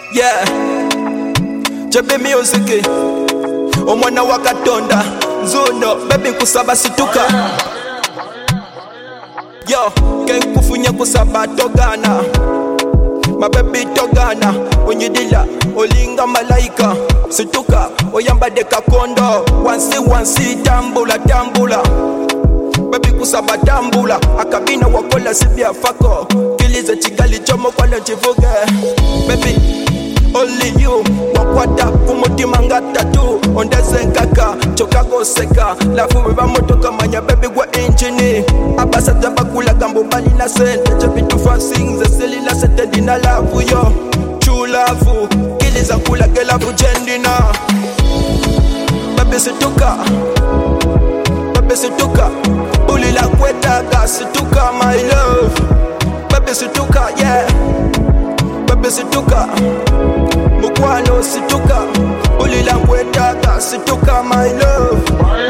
Yeah, Jebe Music, omwana wa Katonda, Nzuno, baby kusaba situka. Yo, ken kufunya kusaba togana, my baby togana, onyidila, olinga malaika, situka, oyamba de kakondo, wansi, tambula, baby kusaba tambula, akabina wakola sibia fako, kiliza chigali chomo kwa nchivuge, baby, only you, wakwata kumutima ngata tu, ondeze nkaka, chokago seka, lafu weba motoka manya baby gwa inchini, abasa zaba kula gambo bali na sente, jebi tufa sing, zeseli na sete dina lafu yo, true lafu, kiliza kula gelafu jendina, baby situka, uli la kwetaga situka my love, baby situka, yeah, baby situka, mukwano situka, uli la kwetaga situka my love,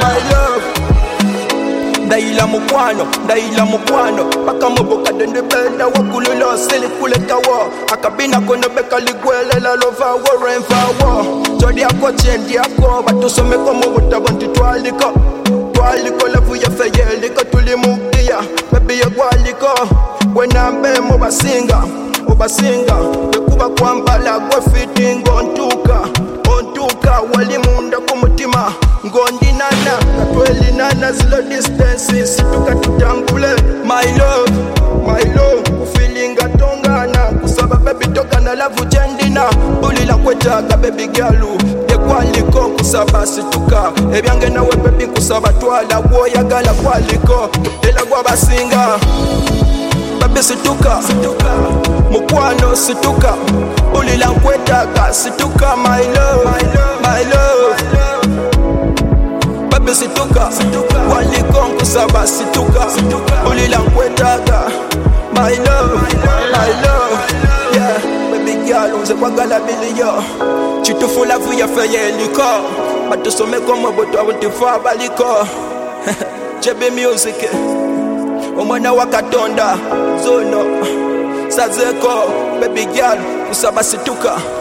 Daila mukwano, paka moboka dende benda wakululo sili kuleka wo, akabina kono beka ligwele la lova wo renfa wo, jodi ako chendi ako, batusome komo wutabanti twaliko lafu ya feyeliko tulimuktia, baby ya gwaliko, wenambe mobasinga, bekuba kwambala gwa fitting ontuka, walimunda kumutima, ngondinana, katwelinana zilo distances, situka tutambule, my love, ufilinga tongana, kusaba baby tokana lavu jendina, bulila kwetaga baby galu, kwaliko kusaba situka, ebyange nawe baby kusaba twala gwoyagala kwaliko, ela gwa basinga, baby situka, mukwano situka, ulila nkwetaga situka my love, baby situka, kwaliko kusaba situka, ulila nkwetaga my love, yeah, baby girl unze kwagala biliyo, chitufu lafu ya feyeliko, batusome komo boto abutifa baliko. Jebe Music, omwana wa Katonda, Nzuno, Sazeko, baby girl, kusaba situka.